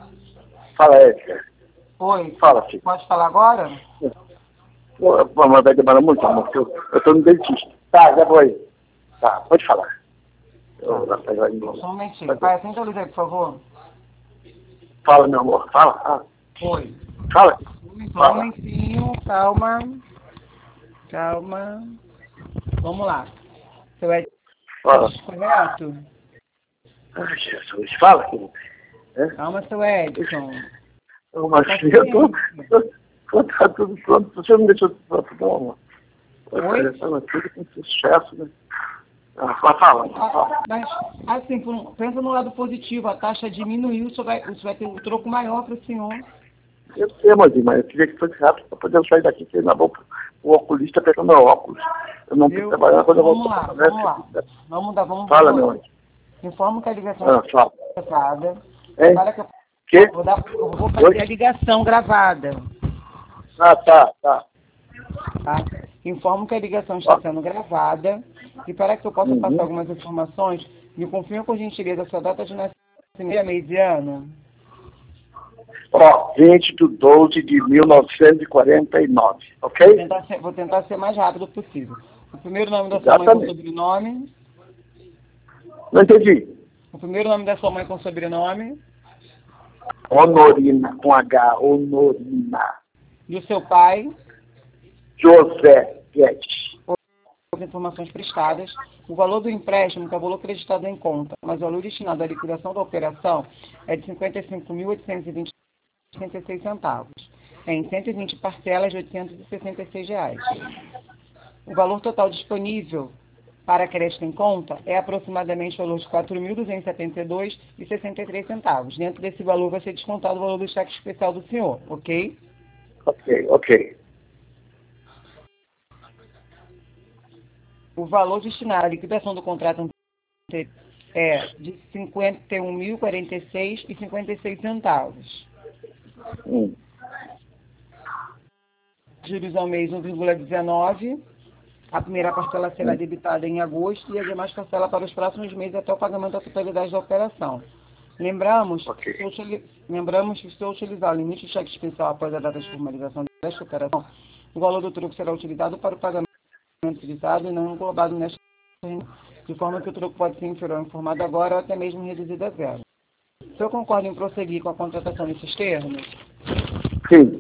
Fala, Edgar. Oi. Fala, filho. Pode falar agora? Mas vai demorar muito, amor, porque eu tô no dentista. Tá, já vou aí. Tá, pode falar. Só um momentinho. Pai, atende a luz aí, por favor. Fala, meu amor. Fala. Oi. Fala. Só um momentinho. Calma. Calma. Vamos lá. Seu Edson, Fala. correto? Ai, Jesus. Fala, filho. Calma, seu Edson. Mas eu tô tá tudo pronto. Você não deixou tudo pronto, não, amor. Oi? Tudo com sucesso, né? Fala. Mas, assim, pensa no lado positivo. A taxa diminuiu, você vai ter um troco maior para o senhor. Eu sei, mas eu queria que fosse rápido para poder sair daqui, que na boca o oculista pegando meu óculos. Eu não tenho que trabalhar quando eu vou. Vamos lá. Fala, meu anjo. Informo que a ligação fala. É gravada. Que? Eu vou fazer a ligação gravada. Tá. Informo que a ligação está sendo gravada e para que eu possa passar algumas informações, me confirma por gentileza a sua data de nascimento, mês e ano. 20/12/1949, ok? Vou tentar ser mais rápido possível. O primeiro nome da sua mãe com sobrenome? Não entendi. O primeiro nome da sua mãe com sobrenome? Honorina, com H, Honorina. E o seu pai? José Guedes. As informações prestadas, o valor do empréstimo que é o valor acreditado em conta, mas o valor destinado à liquidação da operação é de R$ 55.820,66, em 120 parcelas de R$ 866. O valor total disponível para crédito em conta é aproximadamente o valor de R$ 4.272,63. Dentro desse valor vai ser descontado o valor do cheque especial do senhor, ok? Ok. O valor destinado à liquidação do contrato é de R$ 51.046,56. Juros ao mês 1,19. A primeira parcela será debitada em agosto e as demais parcelas para os próximos meses até o pagamento da totalidade da operação. Lembramos que se eu utilizar o limite de cheque especial após a data de formalização desta operação, o valor do troco será utilizado para o pagamento utilizado e não englobado nesta renda, de forma que o troco pode ser inferior ao informado agora ou até mesmo reduzido a zero. O senhor concorda em prosseguir com a contratação desses termos? Sim.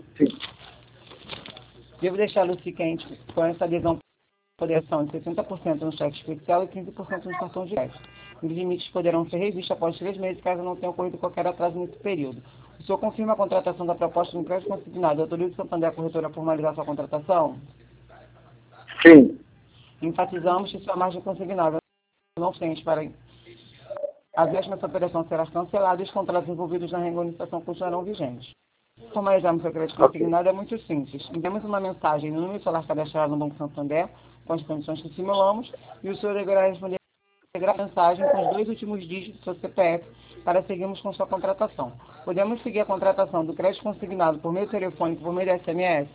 Devo deixá-lo ciente com essa adesão poderação de 60% no cheque especial e 15% no cartão de crédito. Os limites poderão ser revistos após 3 meses, caso não tenha ocorrido qualquer atraso nesse período. O senhor confirma a contratação da proposta do empréstimo consignado e autoriza o Santander a corretora a formalizar sua contratação? Sim. Enfatizamos que sua margem consignável não obstante para a mesma operação será cancelada e os contratos envolvidos na regulamentação continuarão vigentes. Formalizarmos seu crédito consignado é muito simples. Enviamos uma mensagem no número celular cadastrado no Banco Santander com as condições que simulamos e o senhor deverá responder a mensagem com os 2 últimos dígitos do seu CPF para seguirmos com sua contratação. Podemos seguir a contratação do crédito consignado por meio telefônico, por meio de SMS?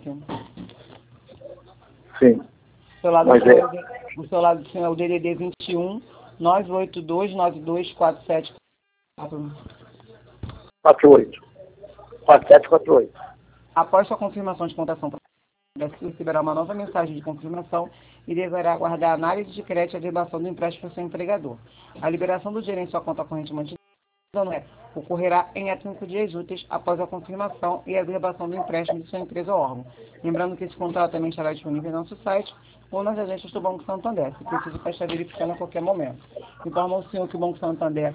Sim. O seu lado é o DDD 21 982 92 4748. 4748. Após sua confirmação de contratação, receberá uma nova mensagem de confirmação e deverá aguardar a análise de crédito e a averbação do empréstimo do seu empregador. A liberação do dinheiro em sua conta corrente mantida ocorrerá em até 5 dias úteis após a confirmação e a averbação do empréstimo de sua empresa ou órgão. Lembrando que esse contrato também estará disponível no nosso site ou nas agências do Banco Santander, se preciso para estar verificando a qualquer momento. Informo ao senhor que o Banco Santander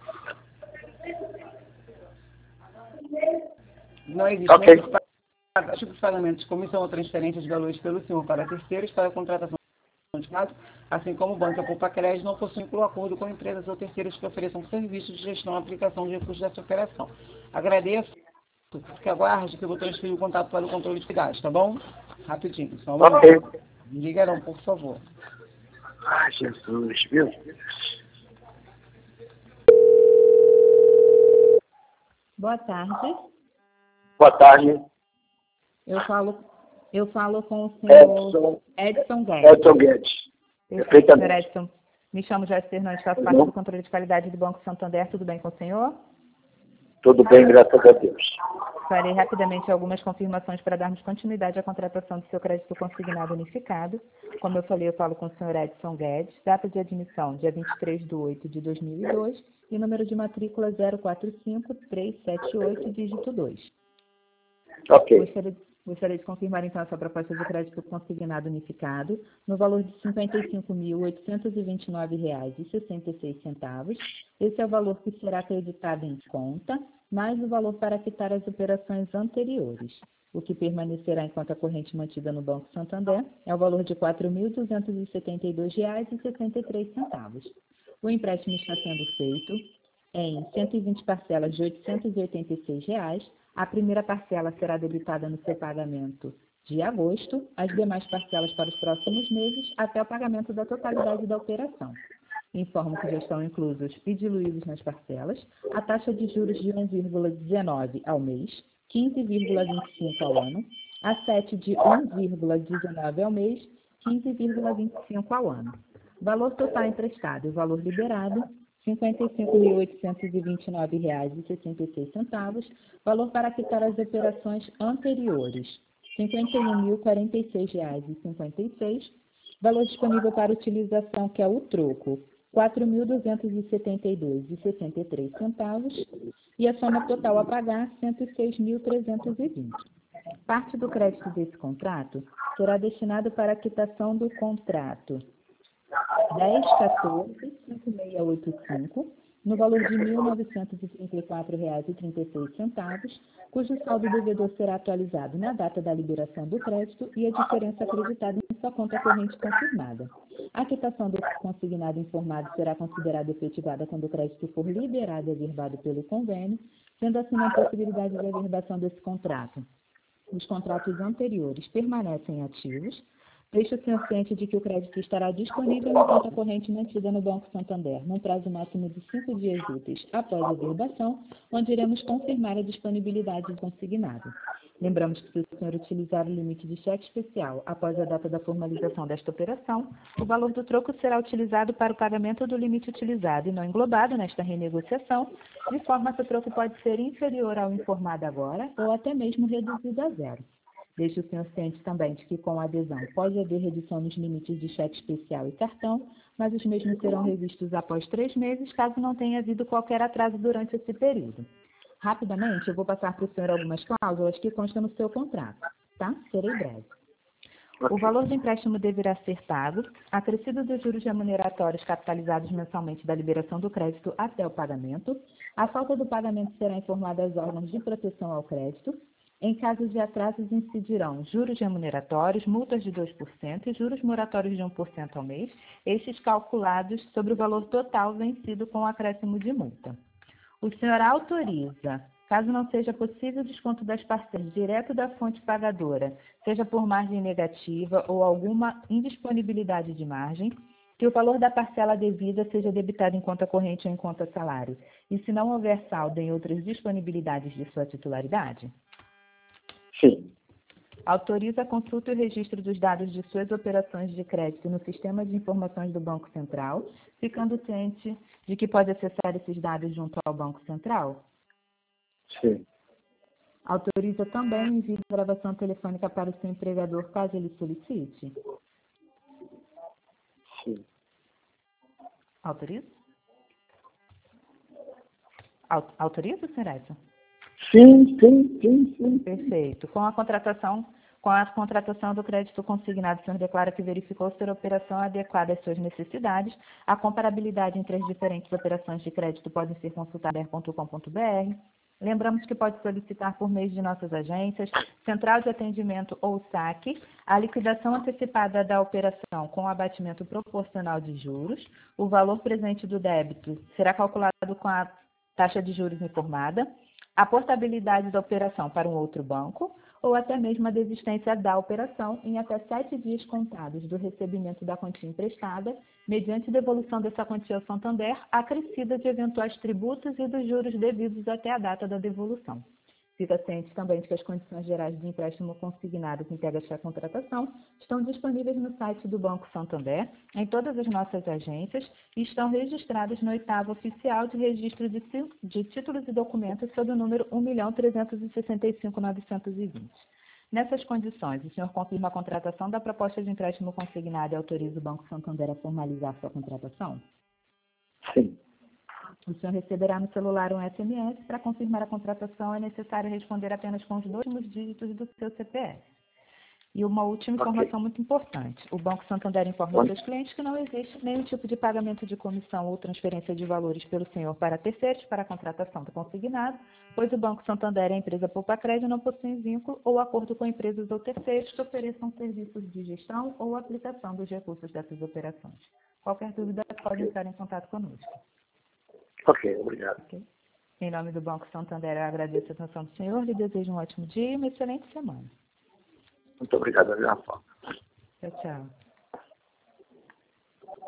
não existe tipos de pagamentos, comissão ou transferência de valores pelo senhor para terceiros para a contratação de contrato, assim como o Banco Poupa Crédito não possui acordo com empresas ou terceiros que ofereçam serviços de gestão e aplicação de recursos dessa operação. Agradeço, que aguarde que eu vou transferir o contato para o controle de dados, tá bom? Rapidinho, só uma Ok. Liga não, por favor. Ai, Jesus, meu Deus. Boa tarde. Boa tarde. Eu falo com o senhor Edson Guedes. Edson Guedes. Perfeito, senhor Edson. Me chamo Jéssica Fernandes, faço parte do controle de qualidade do Banco Santander. Tudo bem com o senhor? Tudo bem, graças a Deus. Farei rapidamente algumas confirmações para darmos continuidade à contratação do seu crédito consignado unificado. Como eu falei, eu falo com o senhor Edson Guedes, data de admissão, dia 23/8/2002, e número de matrícula 045378, dígito 2. Ok. Gostaria de confirmar, então, essa proposta de crédito consignado unificado no valor de R$ 55.829,66. Esse é o valor que será acreditado em conta, mais o valor para quitar as operações anteriores. O que permanecerá em conta corrente mantida no Banco Santander é o valor de R$ 4.272,63. O empréstimo está sendo feito em 120 parcelas de R$ 886. A primeira parcela será debitada no seu pagamento de agosto, as demais parcelas para os próximos meses, até o pagamento da totalidade da operação. Informo que já estão inclusos e diluídos nas parcelas a taxa de juros de 1,19 ao mês, 15,25 ao ano, a 7 de 1,19 ao mês, 15,25 ao ano. Valor total emprestado e valor liberado, R$ 55.829,66. Valor para quitar as operações anteriores, R$ 51.046,56. Valor disponível para utilização, que é o troco, R$ 4.272,63. E a soma total a pagar, R$ 106.320. Parte do crédito desse contrato será destinado para a quitação do contrato 1014-5685, no valor de R$ 1.934,36, cujo saldo devedor será atualizado na data da liberação do crédito e a diferença acreditada em sua conta corrente confirmada. A quitação do consignado informado será considerada efetivada quando o crédito for liberado e averbado pelo convênio, sendo assim a possibilidade de averbação desse contrato. Os contratos anteriores permanecem ativos. Deixe o senhor ciente de que o crédito estará disponível em conta corrente mantida no Banco Santander, num prazo máximo de 5 dias úteis após a averbação, onde iremos confirmar a disponibilidade do consignado. Lembramos que, se o senhor utilizar o limite de cheque especial após a data da formalização desta operação, o valor do troco será utilizado para o pagamento do limite utilizado e não englobado nesta renegociação, de forma que o troco pode ser inferior ao informado agora ou até mesmo reduzido a zero. Deixe o senhor ciente também de que, com a adesão, pode haver redução nos limites de cheque especial e cartão, mas os mesmos serão revistos após 3 meses, caso não tenha havido qualquer atraso durante esse período. Rapidamente, eu vou passar para o senhor algumas cláusulas que constam no seu contrato, tá? Serei breve. O valor do empréstimo deverá ser pago, acrescido dos juros remuneratórios capitalizados mensalmente da liberação do crédito até o pagamento. A falta do pagamento será informada aos órgãos de proteção ao crédito. Em caso de atrasos, incidirão juros remuneratórios, multas de 2% e juros moratórios de 1% ao mês, estes calculados sobre o valor total vencido com o acréscimo de multa. O senhor autoriza, caso não seja possível o desconto das parcelas direto da fonte pagadora, seja por margem negativa ou alguma indisponibilidade de margem, que o valor da parcela devida seja debitado em conta corrente ou em conta salário, e se não houver saldo em outras disponibilidades de sua titularidade? Sim. Autoriza a consulta e o registro dos dados de suas operações de crédito no Sistema de Informações do Banco Central, ficando ciente de que pode acessar esses dados junto ao Banco Central? Sim. Autoriza também o envio de gravação telefônica para o seu empregador, caso ele solicite? Sim. Autoriza? Autoriza, senhor Edson? Sim. Perfeito. Com a contratação do crédito consignado, o senhor declara que verificou ser a operação adequada às suas necessidades. A comparabilidade entre as diferentes operações de crédito pode ser consultada em .com.br. Lembramos que pode solicitar por meio de nossas agências, Central de Atendimento ou SAC, a liquidação antecipada da operação com abatimento proporcional de juros. O valor presente do débito será calculado com a taxa de juros informada, a portabilidade da operação para um outro banco ou até mesmo a desistência da operação em até 7 dias contados do recebimento da quantia emprestada, mediante devolução dessa quantia ao Santander, acrescida de eventuais tributos e dos juros devidos até a data da devolução. Fica ciente também de que as condições gerais de empréstimo consignado que integra esta contratação estão disponíveis no site do Banco Santander, em todas as nossas agências, e estão registradas no 8º Oficial de Registro de Títulos e Documentos sob o número 1.365.920. Nessas condições, o senhor confirma a contratação da proposta de empréstimo consignado e autoriza o Banco Santander a formalizar sua contratação? Sim. O senhor receberá no celular um SMS. Para confirmar a contratação, é necessário responder apenas com os 2 últimos dígitos do seu CPF. E uma última informação muito importante. O Banco Santander informa aos seus clientes que não existe nenhum tipo de pagamento de comissão ou transferência de valores pelo senhor para terceiros para a contratação do consignado, pois o Banco Santander e a empresa Poupa-Crédito não possuem vínculo ou acordo com empresas ou terceiros que ofereçam serviços de gestão ou aplicação dos recursos dessas operações. Qualquer dúvida, pode entrar em contato conosco. Ok, obrigado. Okay. Em nome do Banco Santander, eu agradeço a atenção do senhor, lhe desejo um ótimo dia e uma excelente semana. Muito obrigado, Rafa. Tchau, tchau.